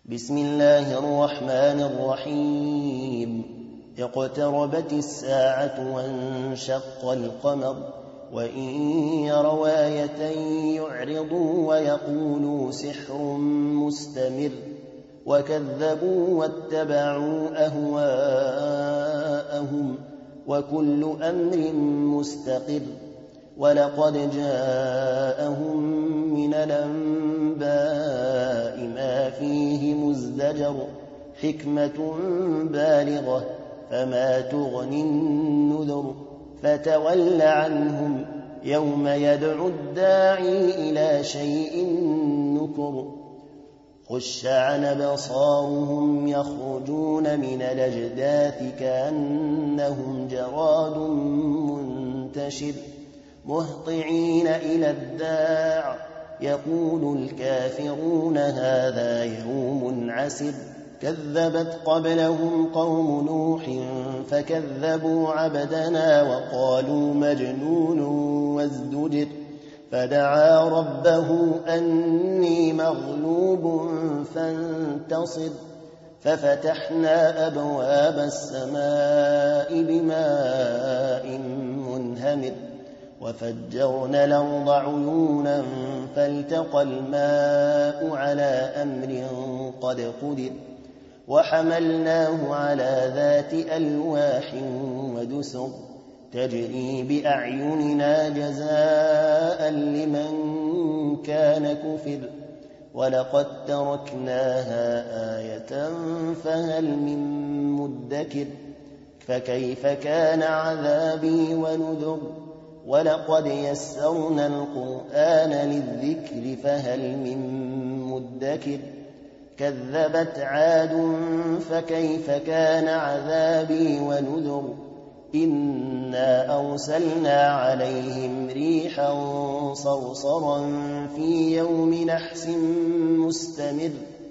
بسم الله الرحمن الرحيم اقتربت الساعة وانشق القمر وإن يروا آية يعرضوا ويقولوا سحر مستمر وكذبوا واتبعوا أهواءهم وكل أمر مستقر ولقد جاءهم من الأنباء ما فيه مزدجر حكمة بالغة فما تغني النذر فتول عنهم يوم يدعو الداعي إلى شيء نكر خش عن أبصارهم يخرجون من الأجداث كأنهم جراد منتشر مهطعين إلى الداع يقول الكافرون هذا يوم عسر كذبت قبلهم قوم نوح فكذبوا عبدنا وقالوا مجنون وازدجر فدعا ربه أني مغلوب فانتصر ففتحنا أبواب السماء بماء منهمر وفجرنا الأرض عيونا فالتقى الماء على أمر قد قدر وحملناه على ذات ألواح ودسر تجري بأعيننا جزاء لمن كان كفر ولقد تركناها آية فهل من مدكر فكيف كان عذابي ونذر ولقد يسرنا القرآن للذكر فهل من مدكر كذبت عاد فكيف كان عذابي ونذر إنا أرسلنا عليهم ريحا صرصرا في يوم نحس مستمر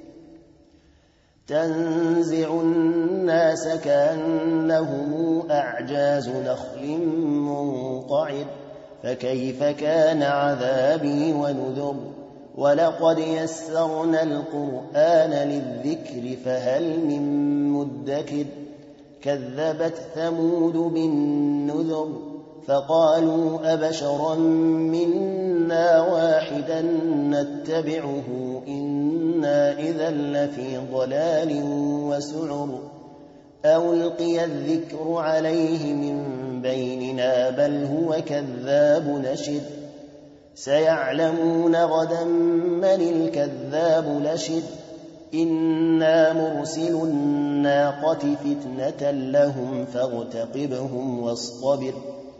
تنزع الناس كأنهم أعجاز نخل منقعر فكيف كان عذابي ونذر ولقد يسرنا القرآن للذكر فهل من مدكر كذبت ثمود بالنذر فقالوا أبشرا منا واحدا نتبعه إنا إذا لفي ضلال وسعر ألقي الذكر عليه من بيننا بل هو كذاب نشر سيعلمون غدا من الكذاب نشر إنا مرسل الناقة فتنة لهم فارتقبهم واصطبر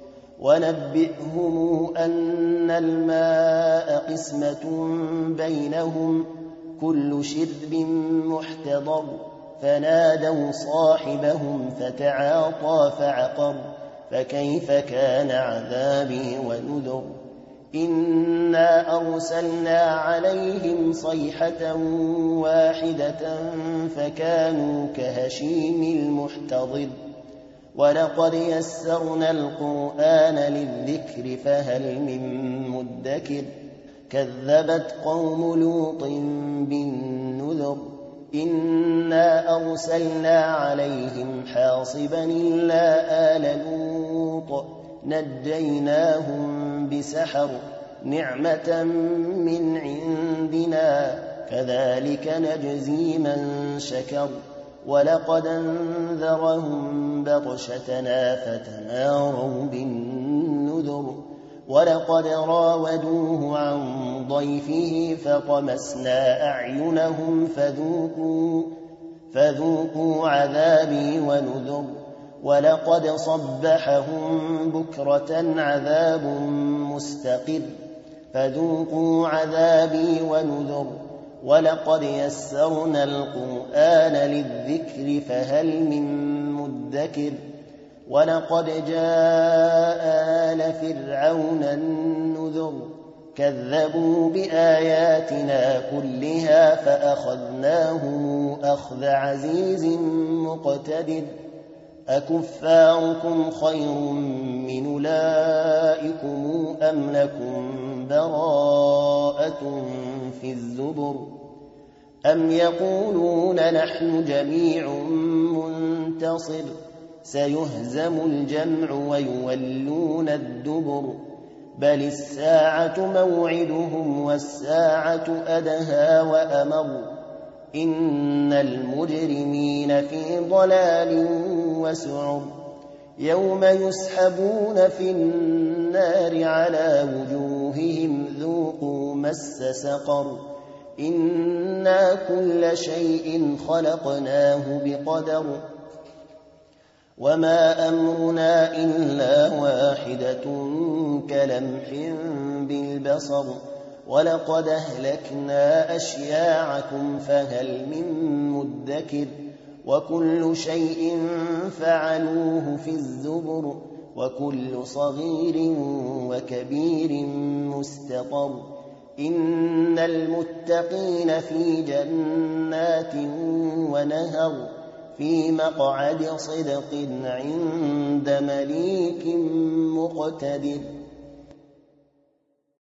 ونبئهم أن الماء قسمة بينهم كل شرب محتضر فنادوا صاحبهم فتعاطى فعقر فكيف كان عذابي ونذر إنا أرسلنا عليهم صيحة واحدة فكانوا كهشيم المحتضر ولقد يسرنا القرآن للذكر فهل من مدكر كذبت قوم لوط بالنذر إنا أرسلنا عليهم حاصبا إلا آل لوط نجيناهم بسحر نعمة من عندنا كذلك نجزي من شكر ولقد انذرهم بطشتنا فتماروا بالنذر ولقد راودوه عن ضيفه فطمسنا أعينهم فذوقوا عذابي ونذر ولقد صبحهم بكرة عذاب مستقر فذوقوا عذابي ونذر ولقد يسرنا القرآن للذكر فهل من مدكر ولقد جاء آل فرعون النذر كذبوا بآياتنا كلها فأخذناهم أخذ عزيز مقتدر أكفاركم خير من أولئكم أم لكم براءة في الزبر أم يقولون نحن جميع منتصر سيهزم الجمع ويولون الدبر بل الساعة موعدهم والساعة أدهى وأمر إن المجرمين في ضلال وسعر يوم يسحبون في النار على وجوههم ذوقوا مس سقر إنا كل شيء خلقناه بقدر وما أمرنا إلا واحدة كلمح بالبصر ولقد أهلكنا أشياعكم فهل من مدكر وكل شيء فعلوه في الزبر وكل صغير وكبير مستقر إن المتقين في جنات ونهر في مقعد صدق عند مليك مقتدر